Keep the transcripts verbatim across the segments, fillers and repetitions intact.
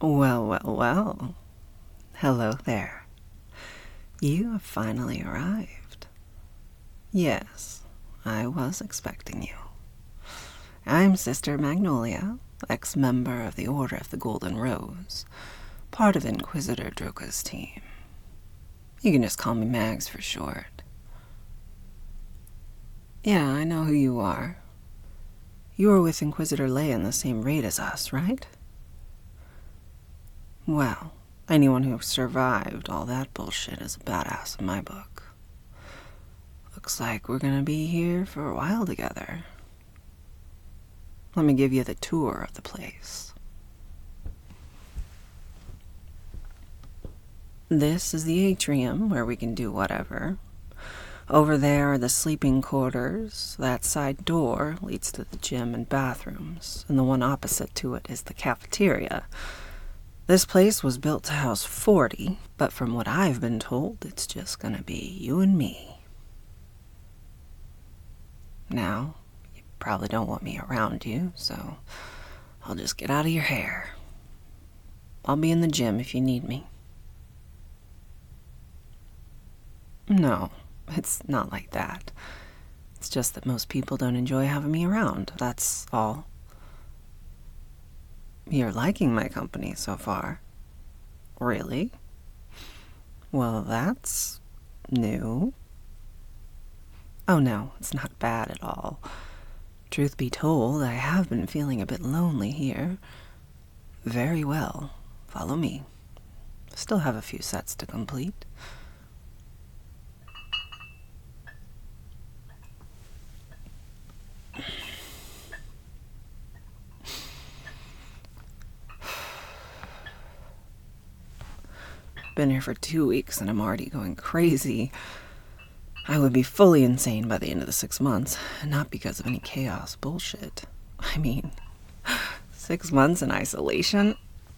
Well, well, well. Hello there. You have finally arrived. Yes, I was expecting you. I'm Sister Magnolia, ex-member of the Order of the Golden Rose, part of Inquisitor Druka's team. You can just call me Mags for short. Yeah, I know who you are. You were with Inquisitor Leia in the same raid as us, right? Well, anyone who survived all that bullshit is a badass in my book. Looks like we're gonna be here for a while together. Let me give you the tour of the place. This is the atrium where we can do whatever. Over there are the sleeping quarters. That side door leads to the gym and bathrooms, and the one opposite to it is the cafeteria. This place was built to house forty, but from what I've been told, it's just gonna be you and me. Now, you probably don't want me around you, so I'll just get out of your hair. I'll be in the gym if you need me. No, it's not like that. It's just that most people don't enjoy having me around, that's all. You're liking my company so far. Really? Well, that's new. Oh no, it's not bad at all. Truth be told, I have been feeling a bit lonely here. Very well. Follow me. Still have a few sets to complete. Been here for two weeks and I'm already going crazy. I would be fully insane by the end of the six months, not because of any chaos bullshit. I mean, six months in isolation?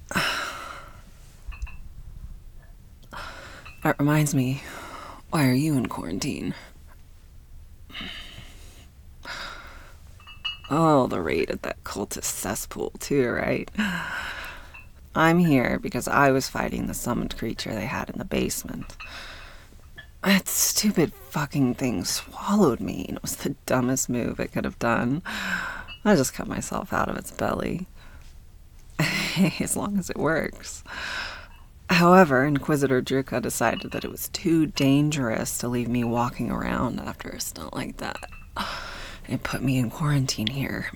That reminds me, why are you in quarantine? Oh, the raid at that cultist cesspool too, right? I'm here because I was fighting the summoned creature they had in the basement. That stupid fucking thing swallowed me, and it was the dumbest move it could have done. I just cut myself out of its belly. As long as it works. However, Inquisitor Druka decided that it was too dangerous to leave me walking around after a stunt like that. It put me in quarantine here.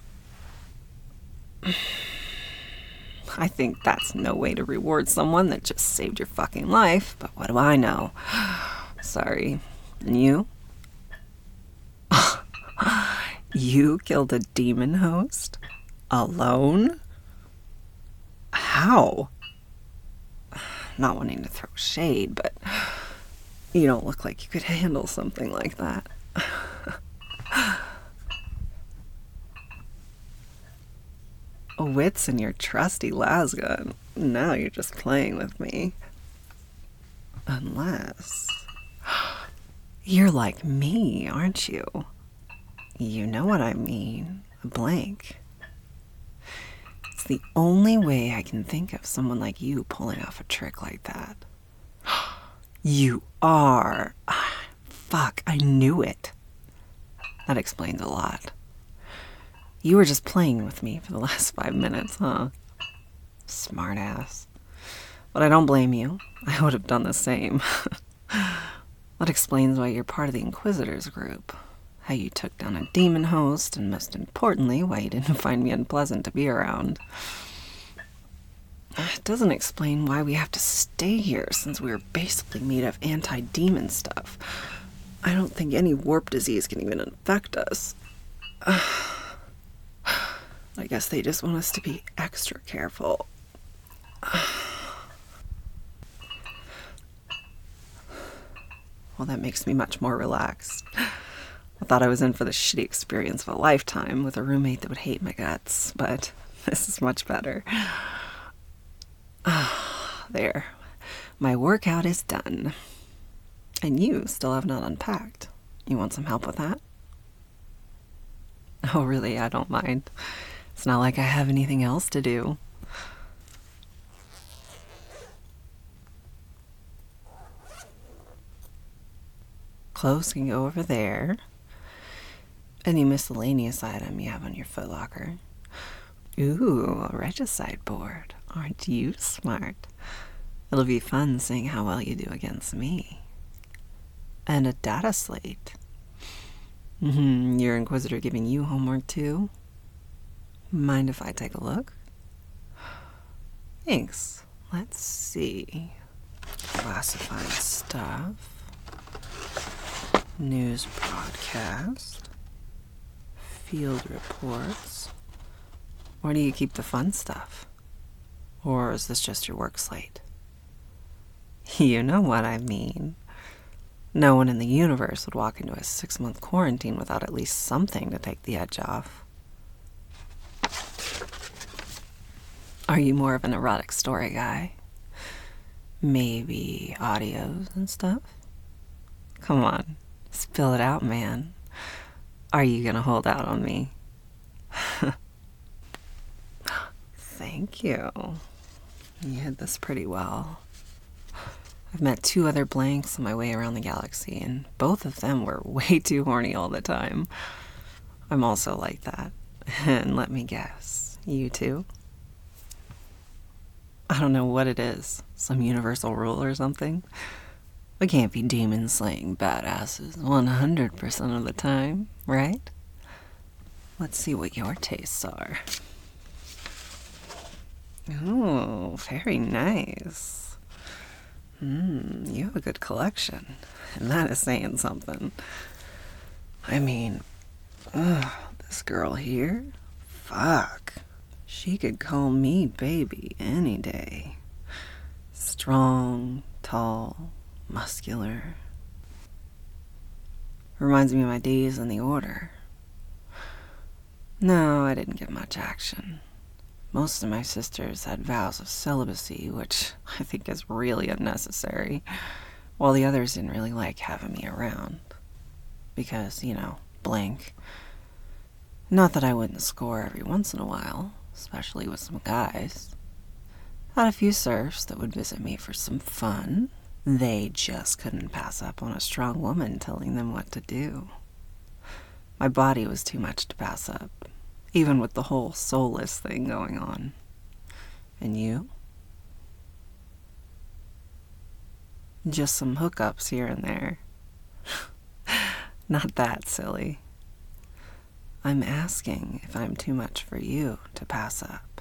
I think that's no way to reward someone that just saved your fucking life, but what do I know? Sorry. And you? You killed a demon host? Alone? How? Not wanting to throw shade, but you don't look like you could handle something like that. Wits and your trusty lasgun. Now you're just playing with me. Unless... You're like me, aren't you? You know what I mean. A blank. It's the only way I can think of someone like you pulling off a trick like that. You are... Fuck, I knew it. That explains a lot. You were just playing with me for the last five minutes, huh? Smart ass. But I don't blame you. I would have done the same. That explains why you're part of the Inquisitors group. How you took down a demon host, and most importantly, why you didn't find me unpleasant to be around. It doesn't explain why we have to stay here, since we were basically made of anti-demon stuff. I don't think any warp disease can even infect us. I guess they just want us to be extra careful. Well, that makes me much more relaxed. I thought I was in for the shitty experience of a lifetime with a roommate that would hate my guts, but this is much better. There. My workout is done. And you still have not unpacked. You want some help with that? Oh, really? I don't mind. It's not like I have anything else to do. clothes can go over there. Any miscellaneous item you have on your footlocker. Ooh, a regicide board. Aren't you smart? It'll be fun seeing how well you do against me. And a data slate. Mm-hmm. Your Inquisitor giving you homework too? Mind if I take a look? Thanks. Let's see. Classified stuff. News broadcast. Field reports. Where do you keep the fun stuff? Or is this just your work slate? You know what I mean. No one in the universe would walk into a six-month quarantine without at least something to take the edge off. Are you more of an erotic story guy? Maybe audios and stuff? Come on, spill it out, man. Are you gonna hold out on me? Thank you. You hid this pretty well. I've met two other blanks on my way around the galaxy, and both of them were way too horny all the time. I'm also like that. And let me guess, you too? I don't know what it is, some universal rule or something. We can't be demon-slaying badasses one hundred percent of the time, right? Let's see what your tastes are. Oh, very nice. Hmm, you have a good collection, and that is saying something. I mean, ugh, this girl here, fuck. She could call me baby any day. Strong, tall, muscular. Reminds me of my days in the Order. No, I didn't get much action. Most of my sisters had vows of celibacy, which I think is really unnecessary, while the others didn't really like having me around. Because, you know, blank. Not that I wouldn't score every once in a while, especially with some guys. Had a few serfs that would visit me for some fun. They just couldn't pass up on a strong woman telling them what to do. My body was too much to pass up, even with the whole soulless thing going on. And you? Just some hookups here and there. Not that silly. I'm asking if I'm too much for you to pass up.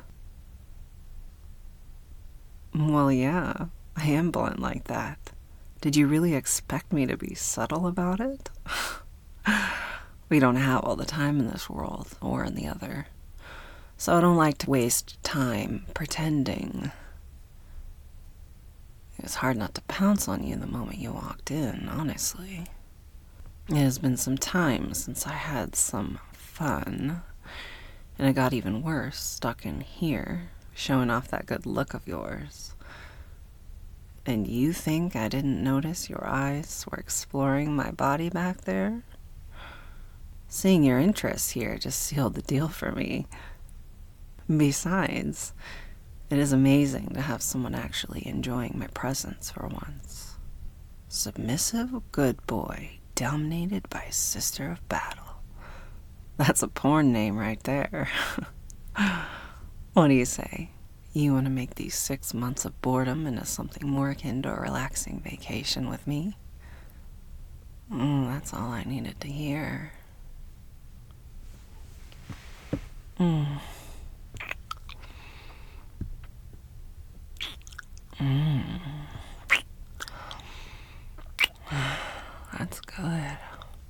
Well, yeah, I am blunt like that. Did you really expect me to be subtle about it? We don't have all the time in this world, or in the other. So I don't like to waste time pretending. It was hard not to pounce on you the moment you walked in, honestly. It has been some time since I had some fun, and it got even worse stuck in here, showing off that good look of yours. And you think I didn't notice your eyes were exploring my body back there? Seeing your interest here just sealed the deal for me. Besides, it is amazing to have someone actually enjoying my presence for once. Submissive good boy, dominated by Sister of Battle. That's a porn name right there. What do you say? You want to make these six months of boredom into something more akin to a relaxing vacation with me? Mm, that's all I needed to hear. Mm. Mm. That's good.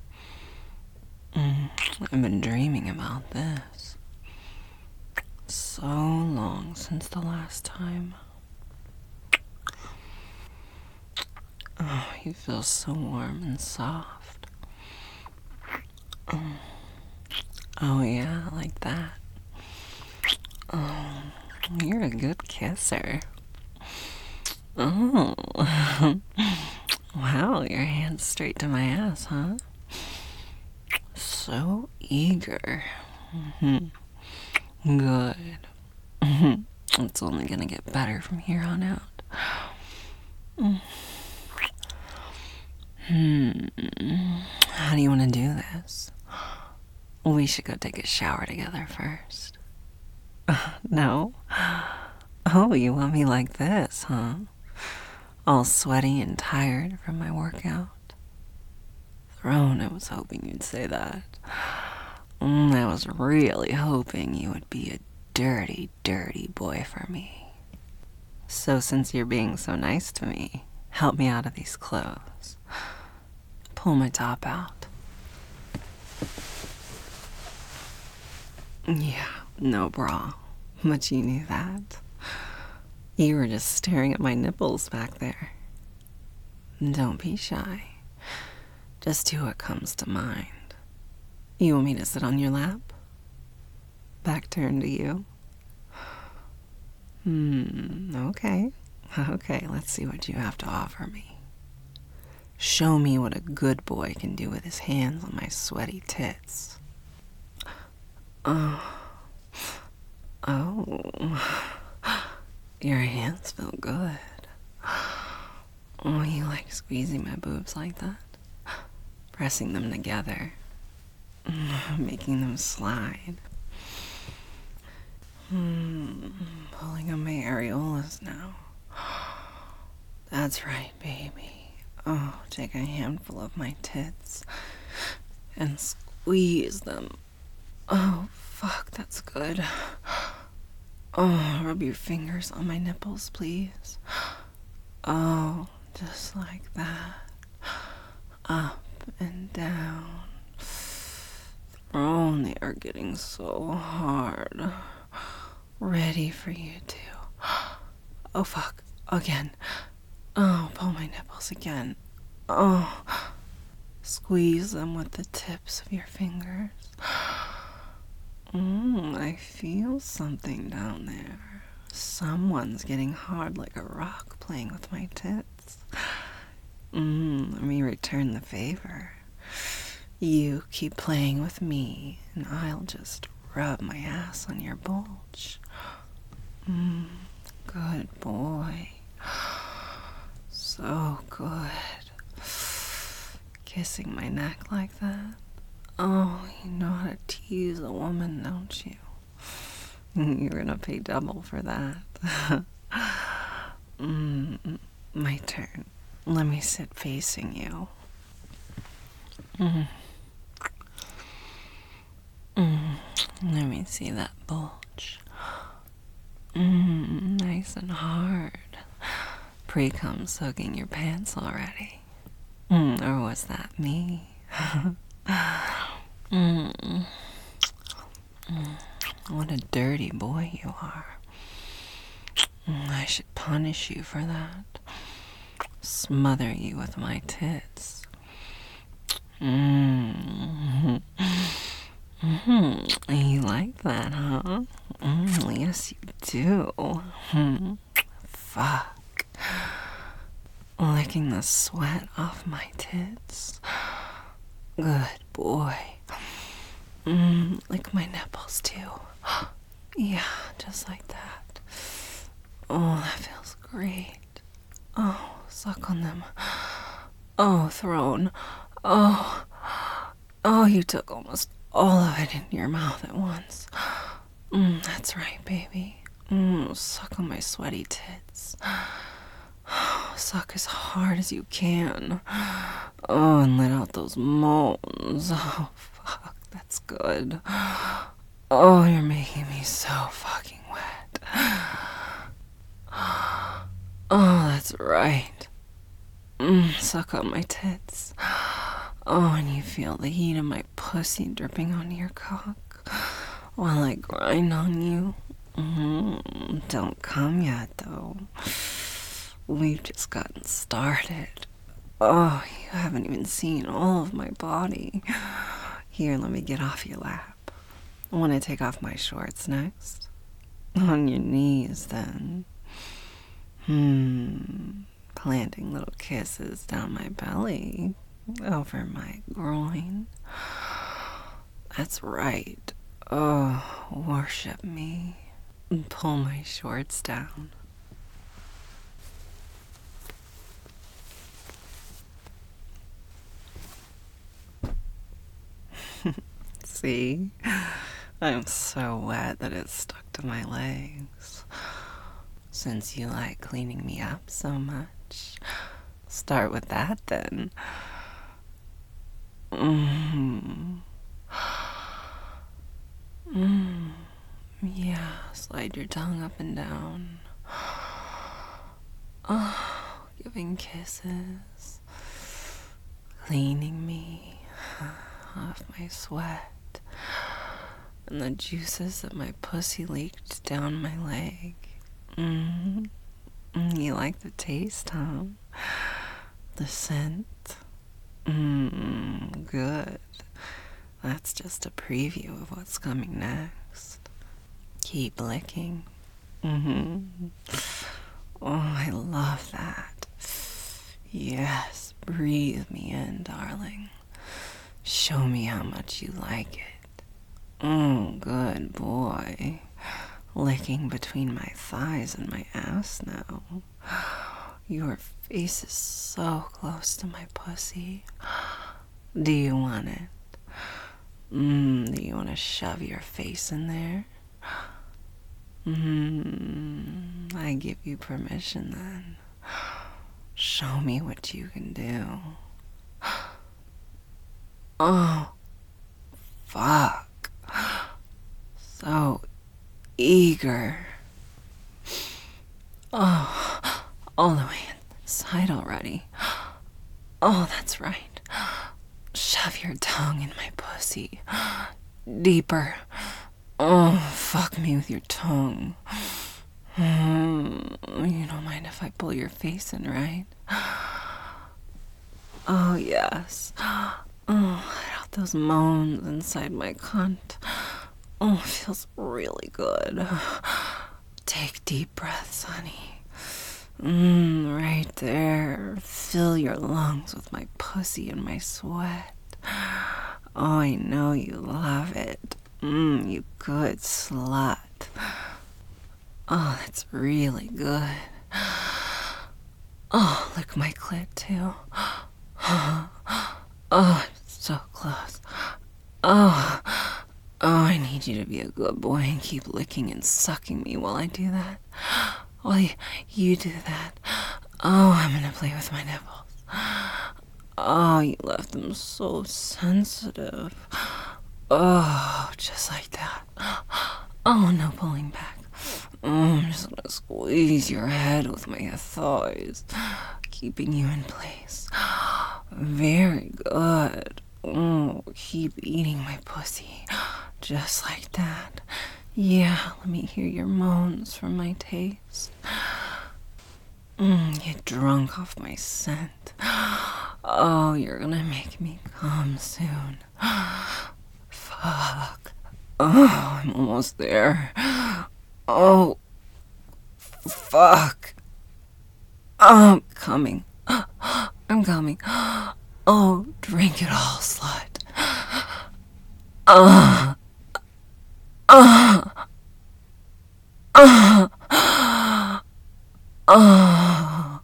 Mm. I've been dreaming about this. So long since the last time. Oh, you feel so warm and soft. Mm. Oh yeah, like that. Oh, you're a good kisser. Oh. Wow, your hand's straight to my ass, huh? So eager. Mm-hmm. Good. Mm-hmm. It's only gonna get better from here on out. Mm. Hmm. How do you want to do this? We should go take a shower together first. No? Oh, you want me like this, huh? All sweaty and tired from my workout. Throne, I was hoping you'd say that. Mm, I was really hoping you would be a dirty, dirty boy for me. So since you're being so nice to me, help me out of these clothes. Pull my top out. Yeah, no bra. But you knew that. You were just staring at my nipples back there. Don't be shy. Just do what comes to mind. You want me to sit on your lap? Back turned to you? Hmm, okay. Okay, let's see what you have to offer me. Show me what a good boy can do with his hands on my sweaty tits. Oh. Oh. Your hands feel good. Oh, you like squeezing my boobs like that? Pressing them together. Making them slide. Hmm, pulling on my areolas now. That's right, baby. Oh, take a handful of my tits and squeeze them. Oh, fuck, that's good. Oh, rub your fingers on my nipples, please. Oh, just like that. Up and down. Oh, they are getting so hard. Ready for you to. Oh, fuck. Again. Oh, pull my nipples again. Oh. Squeeze them with the tips of your fingers. Mmm, I feel something down there. Someone's getting hard like a rock playing with my tits. Mmm, let me return the favor. You keep playing with me, and I'll just rub my ass on your bulge. Mmm, good boy. So good. Kissing my neck like that. Oh, you know how to tease a woman, don't you? You're gonna pay double for that. mm, my turn. Let me sit facing you. Mm. Mm. Let me see that bulge. Mm, nice and hard. Pre-cum soaking your pants already. Mm, or was that me? mm. Mm. What a dirty boy you are. Mm, I should punish you for that. Smother you with my tits. Mm. Mm-hmm. You like that, huh? Mm, yes, you do. Hmm. Fuck. Licking the sweat off my tits. Good boy. Mm, lick my nipples, too. Yeah, just like that. Oh, that feels great. Oh, suck on them. Oh, throne. Oh. Oh, you took almost all of it into your mouth at once. Mm, that's right, baby. Mm, suck on my sweaty tits. Suck as hard as you can. Oh, and let out those moans. Oh, fuck, that's good. Oh, you're making me so fucking wet. Oh, that's right. Mm, suck on my tits. Oh, and you feel the heat of my pussy dripping onto your cock while I grind on you. Mm, don't come yet, though. We've just gotten started. Oh, you haven't even seen all of my body. Here, let me get off your lap. I want to take off my shorts next. On your knees, then. Hmm. Planting little kisses down my belly, over my groin. That's right. Oh, worship me. Pull my shorts down. See? I'm so wet that it's stuck to my legs. Since you like cleaning me up so much, start with that then. Mm. Mm. Yeah, slide your tongue up and down. Oh, giving kisses, cleaning me off my sweat, and the juices that my pussy leaked down my leg. Mm-hmm. You like the taste, huh? The scent? Mmm, good. That's just a preview of what's coming next. Keep licking. Mm-hmm. Oh, I love that. Yes, breathe me in, darling. Show me how much you like it. Oh, good boy. Licking between my thighs and my ass now. Your face is so close to my pussy. Do you want it? Mmm, do you want to shove your face in there? Mmm, I give you permission then. Show me what you can do. Oh, fuck. So eager. Oh, all the way inside already. Oh, that's right. Shove your tongue in my pussy. Deeper. Oh, fuck me with your tongue. Mm, you don't mind if I pull your face in, right? Oh, yes. Oh, let out those moans inside my cunt. Oh, it feels really good. Take deep breaths, honey. Mmm, right there. Fill your lungs with my pussy and my sweat. Oh, I know you love it. Mmm, you good slut. Oh, that's really good. Oh, lick my clit too. Oh, it's so close. Oh, oh, I need you to be a good boy and keep licking and sucking me while I do that. While you, you do that. Oh, I'm gonna play with my nipples. Oh, you left them so sensitive. Oh, just like that. Oh, no pulling back. Oh, I'm just gonna squeeze your head with my thighs, keeping you in place. Very good. Oh, keep eating my pussy. Just like that. Yeah, let me hear your moans from my taste. Mm, get drunk off my scent. Oh, you're gonna make me come soon. Fuck. Oh, I'm almost there. Oh, fuck. Oh, I'm coming. I'm coming. Oh, drink it all, slut. Uh, uh, uh, uh,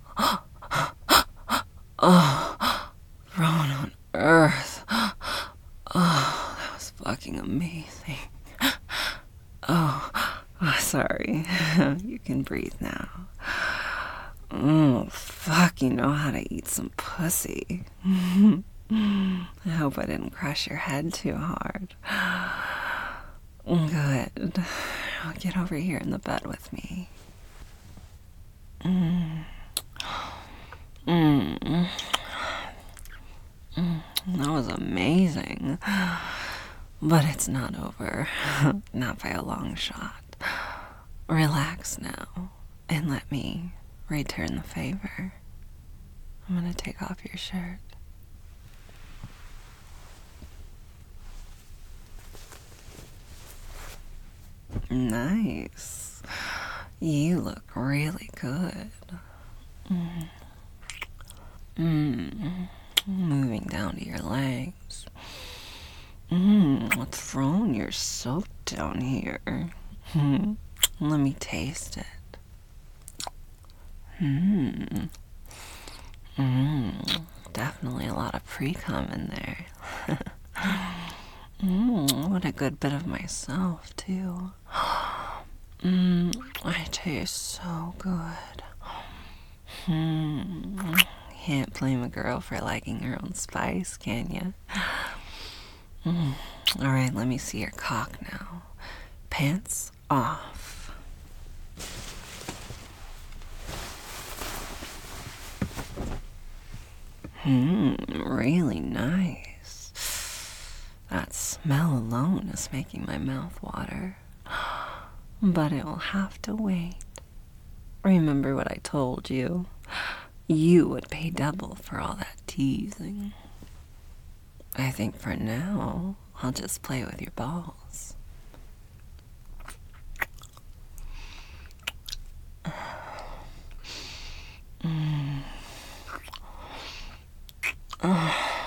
oh, thrown on earth. Oh, that was fucking amazing. Oh, oh sorry. You can breathe now. Oh, fuck, you know how to eat some pussy. I hope I didn't crush your head too hard. Good. I'll get over here in the bed with me. Mm. Mm. Mm. That was amazing. But it's not over. Not by a long shot. Relax now and let me return the favor. I'm gonna take off your shirt. Nice. You look really good. Mm. Mm. Moving down to your legs. Mmm, what's thrown? You're soaked down here. Hmm. Let me taste it. Mmm. Mmm. Definitely a lot of pre-cum in there. Mm, what a good bit of myself, too. Mm, I taste so good. Hmm. Can't blame a girl for liking her own spice, can you? Mm. All right, let me see your cock now. Pants off. Hmm, really nice. That smell alone is making my mouth water. But it will have to wait. Remember what I told you? You would pay double for all that teasing. I think for now, I'll just play with your balls. Mm. Oh.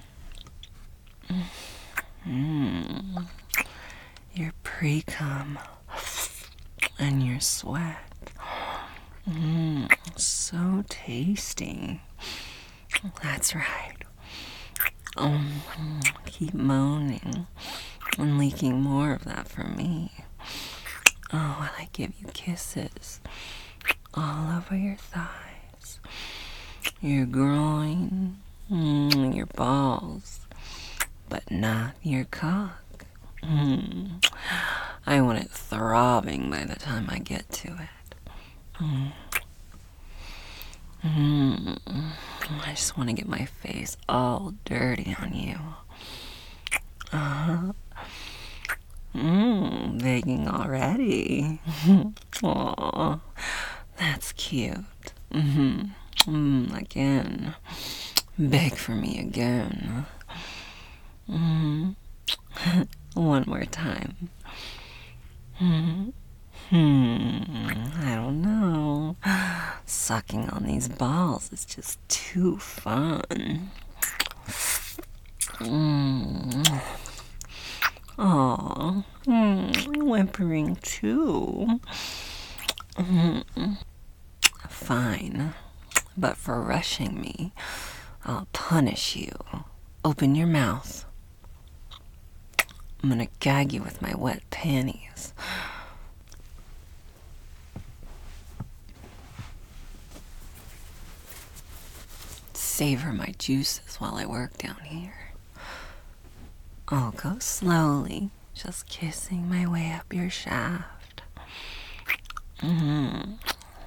Mm. Your pre-cum and your sweat. Mm. So tasty. That's right. Um, keep moaning and leaking more of that for me. Oh, while I give you kisses all over your thighs, your groin, mm, your balls, but not your cock. Mm. I want it throbbing by the time I get to it. Mm. Mm. I just want to get my face all dirty on you. Uh-huh. Mmm, begging already. Aw, that's cute. Mm-hmm. Mm, again. Beg for me again. Mm-hmm. One more time. Mm-hmm. Hmm, I don't know. Sucking on these balls is just too fun. Mm. Aw, mm, whimpering too. Mm. Fine, but for rushing me, I'll punish you. Open your mouth. I'm gonna gag you with my wet panties. Savor my juices while I work down here. I'll go slowly, just kissing my way up your shaft. Mm-hmm.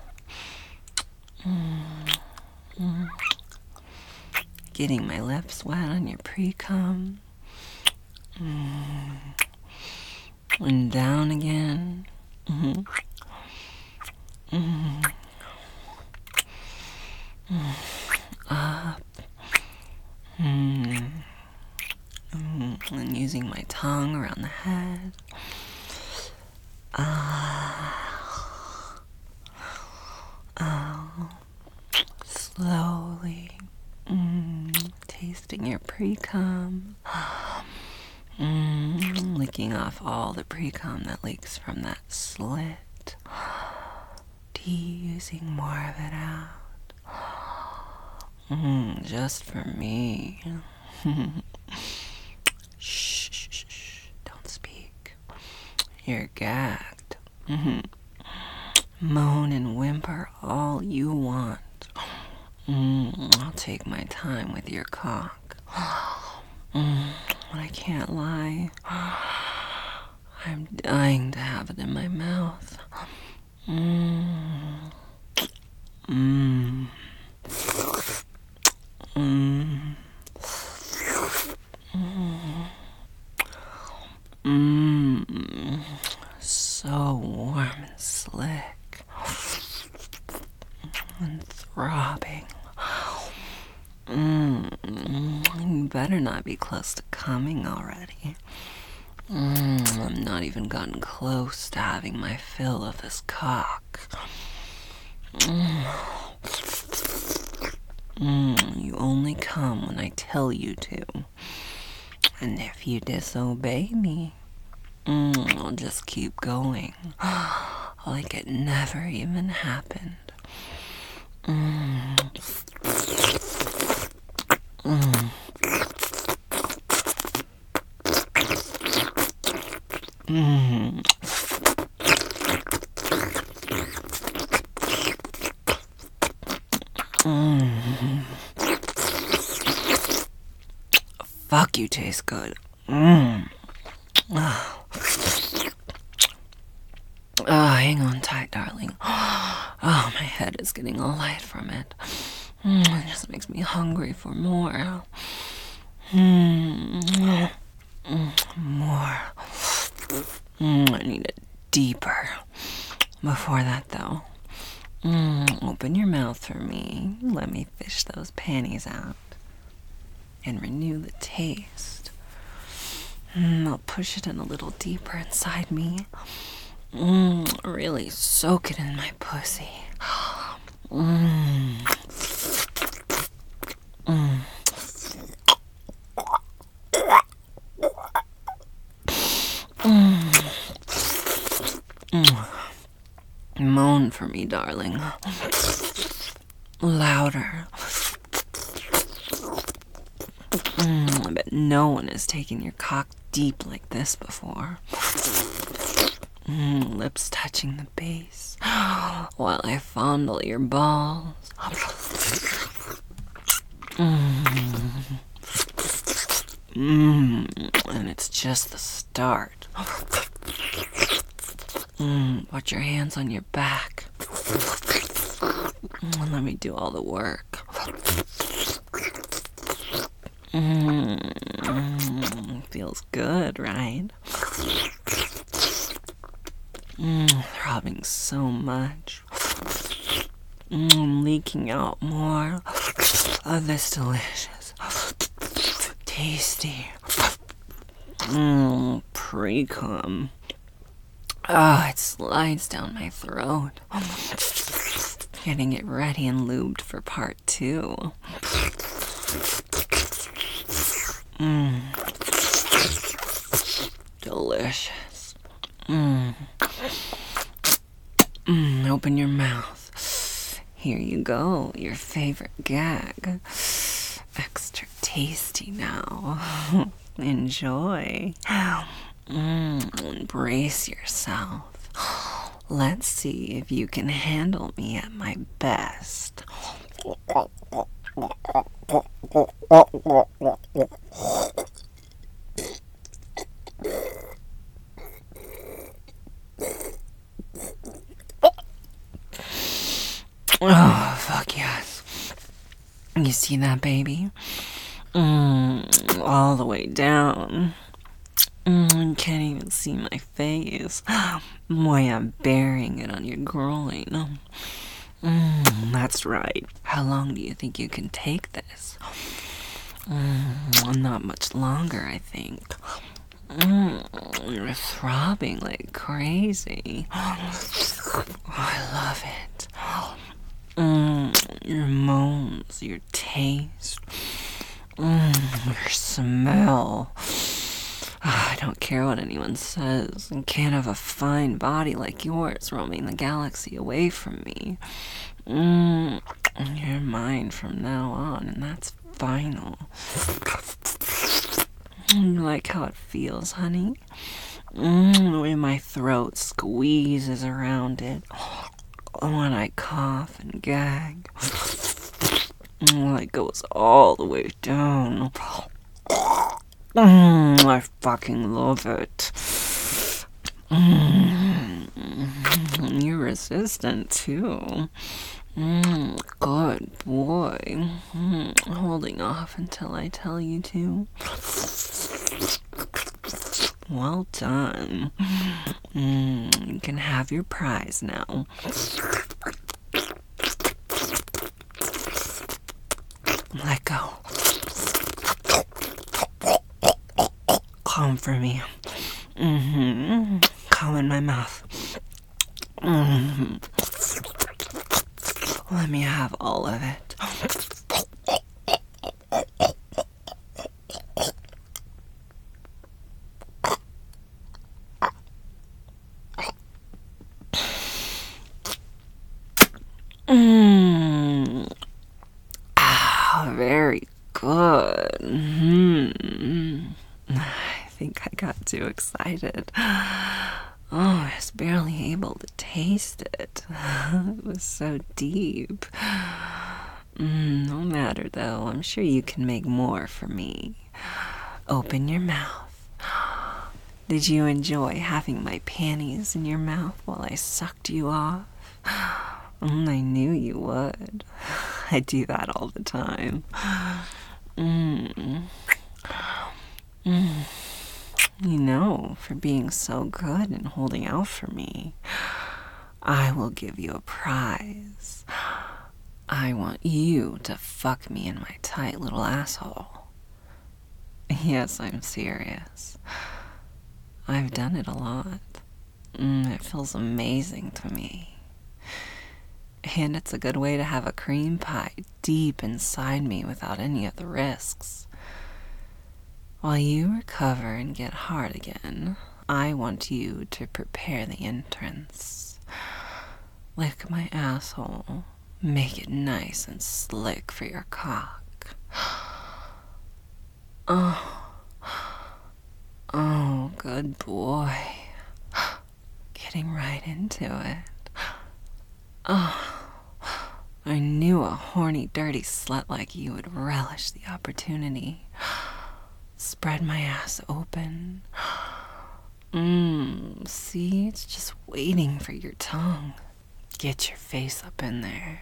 Mm-hmm. Getting my lips wet on your pre-cum. Mm. And down again. Mm-hmm. Mm-hmm. Mm. Up. Mm. Mm. And using my tongue around the head. Ah. Oh. Slowly. Mm. Tasting your pre-cum. Mm. Licking off all the pre-cum that leaks from that slit. Teasing more of it out. Mm, just for me. Shh, shh, shh, shh, don't speak. You're gagged. Mm-hmm. Moan and whimper all you want. Mm, I'll take my time with your cock. Mm, but I can't lie. I'm dying to have it in my mouth. Mmm. Mmm. Mmm. Mmm. So warm and slick. And throbbing. Mmm. You better not be close to coming already. Mm, I'm not even gotten close to having my fill of this cock. Mm. Mm, you only come when I tell you to. And if you disobey me, mm, I'll just keep going. Like it never even happened. Mm. Mm. Mm. Mm. Fuck, you taste good. Mm. Oh. Oh, hang on tight, darling. Oh, my head is getting all light from it. Mm, it just makes me hungry for more. Mm. Mm, more. Mm, I need it deeper. Before that, though, mm, open your mouth for me. Let me fish those panties out and renew the taste. Mm, I'll push it in a little deeper inside me. Mm, really soak it in my pussy. Mm. Mm. Mm. Mm. Moan for me, darling. Louder. Mm, I bet no one has taken your cock deep like this before. Mm, lips touching the base while I fondle your balls. Mm. Mm, and it's just the start. Mm, put your hands on your back. Mm, let me do all the work. Mm, feels good, right? Mm, throbbing so much. Mm, leaking out more of this delicious, tasty, mm, pre-cum. Ah, oh, it slides down my throat. Getting it ready and lubed for part two. Mmm. Delicious. Mmm. Mmm. Open your mouth. Here you go. Your favorite gag. Extra tasty now. Enjoy. Mmm. Embrace yourself. Let's see if you can handle me at my best. Oh, fuck yes. You see that, baby? Mm, all the way down. Mm, you can't even see my face. Boy, I'm burying it on your groin. Mm, that's right. How long do you think you can take this? Mm, not much longer, I think. Mm, you're throbbing like crazy. Oh, I love it. Mm, your moans, your taste, mm, your smell. Oh, I don't care what anyone says. I can't have a fine body like yours roaming the galaxy away from me. Mm, you're mine from now on, and that's final. You like how it feels, honey? Mm, the way my throat squeezes around it when I cough and gag. Mm, it goes all the way down. Mm, I fucking love it. Mm, you're resistant too. Mm, good boy. Mm, holding off until I tell you to. Well done. Mm, you can have your prize now. Let go. Come for me. Mm-hmm. Come in my mouth. Mm-hmm. Let me have all of it. Mm. Ah, very good. Mm. I think I got too excited. barely able to taste it. It was so deep. Mm, no matter, though. I'm sure you can make more for me. Open your mouth. Did you enjoy having my panties in your mouth while I sucked you off? Mm, I knew you would. I do that all the time. Mm. Mm. You know, for being so good and holding out for me, I will give you a prize. I want you to fuck me in my tight little asshole. Yes, I'm serious. I've done it a lot. Mm, it feels amazing to me. And it's a good way to have a cream pie deep inside me without any of the risks. While you recover and get hard again, I want you to prepare the entrance. Lick my asshole. Make it nice and slick for your cock. Oh. Oh, good boy. Getting right into it. Oh, I knew a horny, dirty slut like you would relish the opportunity. Spread my ass open. Mmm, see, it's just waiting for your tongue. Get your face up in there.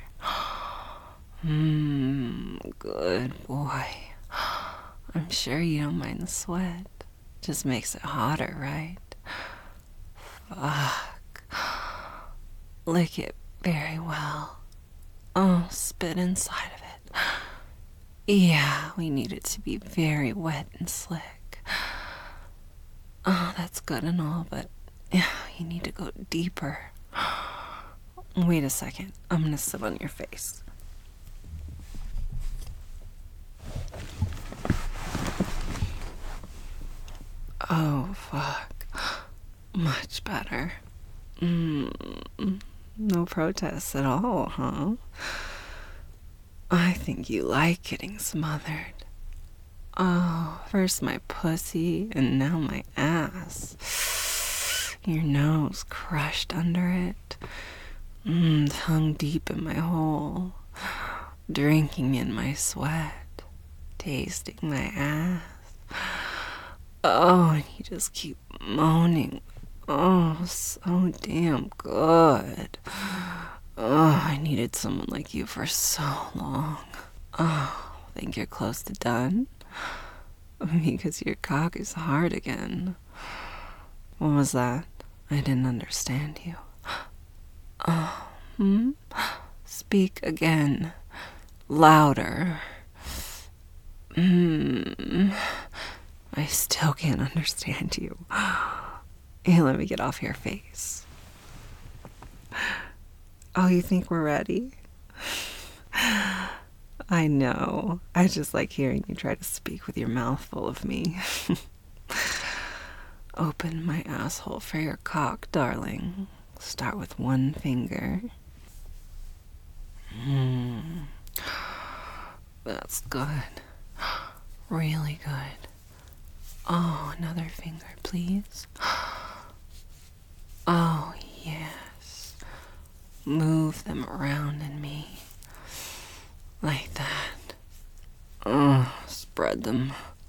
Mmm, good boy. I'm sure you don't mind the sweat. Just makes it hotter, right? Fuck. Lick it very well. Oh, spit inside of it. Yeah, we need it to be very wet and slick. Oh, that's good and all, but yeah, you need to go deeper. Wait a second. I'm gonna sit on your face. Oh, fuck. Much better. Mm, no protests at all, huh? I think you like getting smothered. Oh, first my pussy and now my ass. Your nose crushed under it. Mm, tongue deep in my hole. Drinking in my sweat. Tasting my ass. Oh, and you just keep moaning. Oh, so damn good. Oh, I needed someone like you for so long. Oh, think you're close to done? Because your cock is hard again. What was that? I didn't understand you. Oh, hmm? Speak again. Louder. Hmm. I still can't understand you. Hey, let me get off your face. Oh, you think we're ready? I know. I just like hearing you try to speak with your mouth full of me. Open my asshole for your cock, darling. Start with one finger. Hmm. That's good. Really good. Oh, another finger, please. Oh, yes. Move them around in me. Like that. Oh, spread them.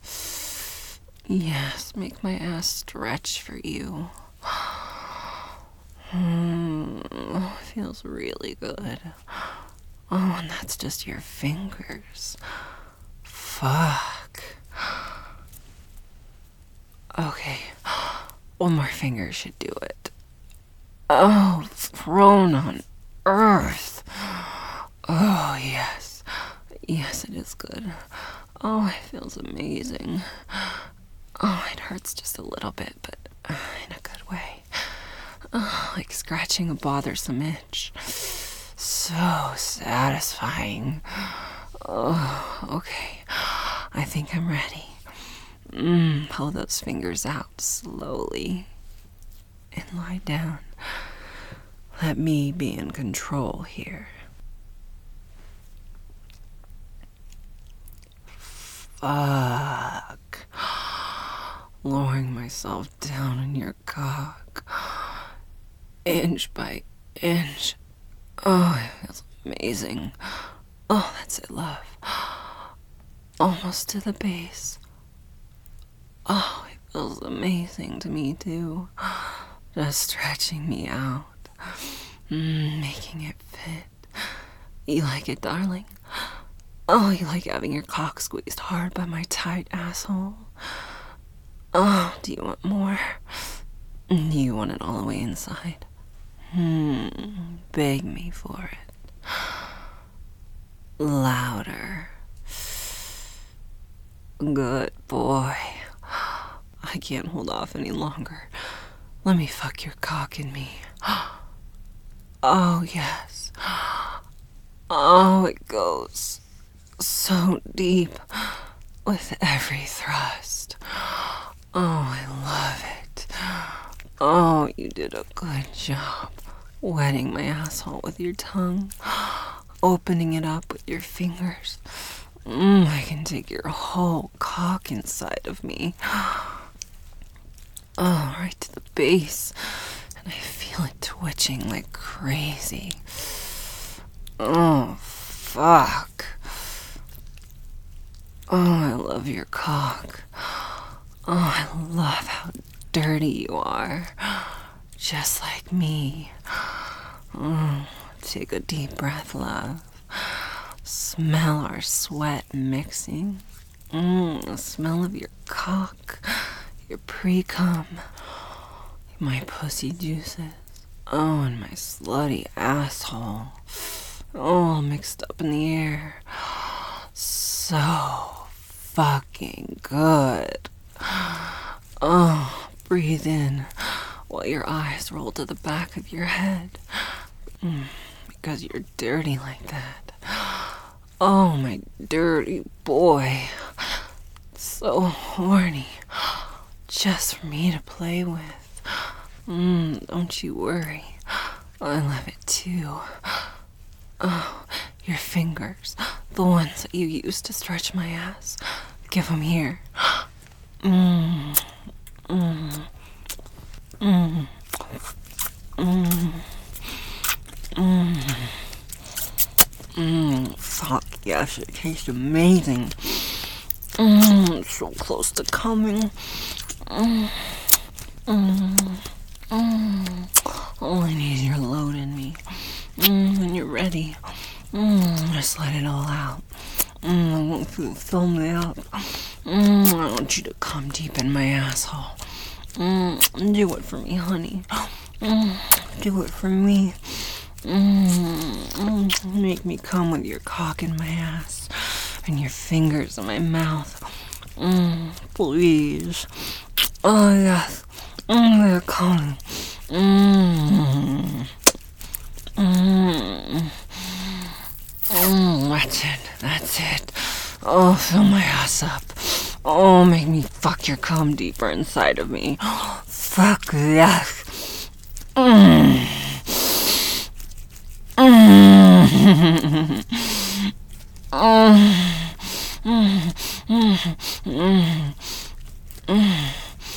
Yes, make my ass stretch for you. Mm, feels really good. Oh, and that's just your fingers. Fuck. Okay, one more finger should do it. Oh, throne on earth. Oh, yes. Yes, it is good. Oh, it feels amazing. Oh, it hurts just a little bit, but in a good way. Oh, like scratching a bothersome itch. So satisfying. Oh, okay. I think I'm ready. Mm, pull those fingers out slowly and lie down. Let me be in control here. Fuck. Lowering myself down in your cock. inch by inch. Oh, it feels amazing. Oh, that's it, love. Almost to the base. Oh, it feels amazing to me, too. Just stretching me out. Mm, making it fit. You like it, darling? Oh, you like having your cock squeezed hard by my tight asshole? Oh, do you want more? Do you want it all the way inside? Hmm, beg me for it. Louder. Good boy. I can't hold off any longer. Let me fuck your cock in me. Oh, yes. Oh, it goes so deep with every thrust. Oh, I love it. Oh, you did a good job wetting my asshole with your tongue, opening it up with your fingers. Mm, I can take your whole cock inside of me. Oh, right to the base. And I feel it twitching like crazy. Oh, fuck. Oh, I love your cock. Oh, I love how dirty you are. Just like me. Oh, take a deep breath, love. Smell our sweat mixing. Mmm, the smell of your cock. Your pre-cum. My pussy juices. Oh, and my slutty asshole. All mixed up in the air. So fucking good. Oh, breathe in while your eyes roll to the back of your head. Mm, because you're dirty like that. Oh, my dirty boy. So horny. Just for me to play with. Mm, don't you worry. I love it too. Oh, your fingers. The ones that you used to stretch my ass. Give them here. Mmm. Mmm. Mmm. Mmm. Mmm. Mmm. Fuck yes, it tastes amazing. Mmm. So close to coming. Mmm. Mmm. Mmm. All I need is your load in me. Mmm. When you're ready. Mmm. Just let it all out. Mmm. I want you to fill me up. Mmm. I want you to come deep in my asshole. Mmm. Do it for me, honey. Mmm. Do it for me. Mmm. Mmm. Make me come with your cock in my ass and your fingers in my mouth. Mmm. Please. Oh, yes. Mmm. They're coming. Mmm. Mmm. Mmm. That's it. That's it. Oh, fill my ass up. Oh, make me fuck your cum deeper inside of me. Fuck yes. Mmm. Mmm. Mmm. Mmm. Mmm. Mmm.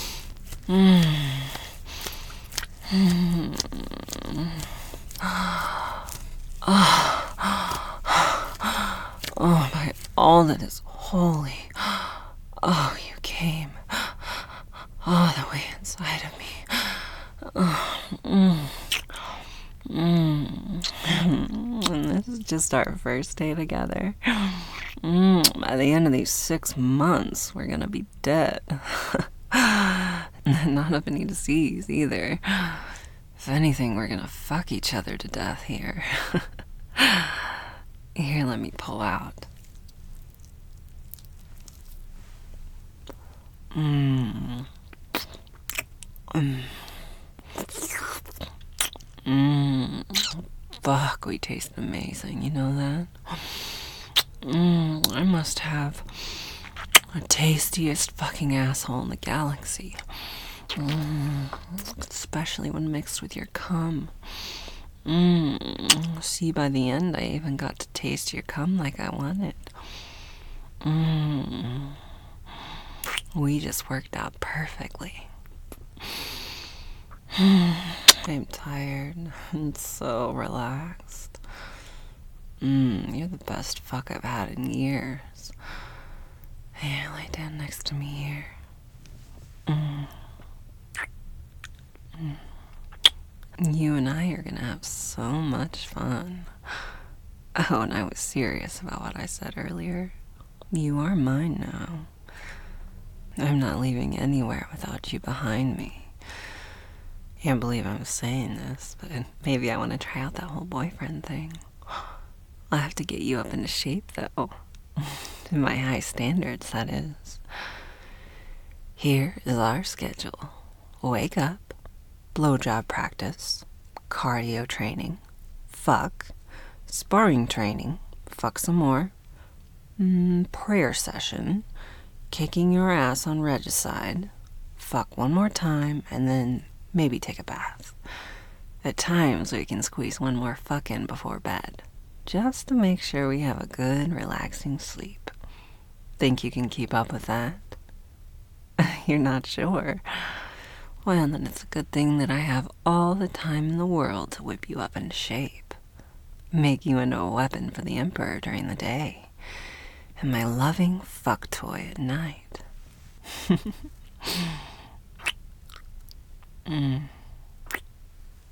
Mmm. Mmm. Oh, by all that is holy. Oh, you came all the way inside of me. Oh, mm, mm. And this is just our first day together. Mm, by the end of these six months, we're gonna be dead. Not of any disease either. If anything, we're gonna fuck each other to death here. Here, let me pull out. Mmm. Mmm. Mmm. Fuck, we taste amazing, you know that? Mmm. I must have the tastiest fucking asshole in the galaxy. Mmm. Especially when mixed with your cum. Mmm. See, by the end, I even got to taste your cum like I wanted. Mmm. We just worked out perfectly. I'm tired and so relaxed. Mmm, you're the best fuck I've had in years. Hey, lay down next to me here. Mm. Mm. You and I are gonna have so much fun. Oh, and I was serious about what I said earlier. You are mine now. I'm not leaving anywhere without you behind me. Can't believe I'm saying this, but maybe I want to try out that whole boyfriend thing. I'll have to get you up into shape, though. To my high standards, that is. Here is our schedule. Wake up, blowjob practice, cardio training, fuck, sparring training, fuck some more, mm, prayer session, kicking your ass on regicide, fuck one more time, and then maybe take a bath. At times, we can squeeze one more fuck in before bed, just to make sure we have a good, relaxing sleep. Think you can keep up with that? You're not sure? Well, then it's a good thing that I have all the time in the world to whip you up into shape. Make you into a weapon for the Emperor during the day, and my loving fuck toy at night. mm.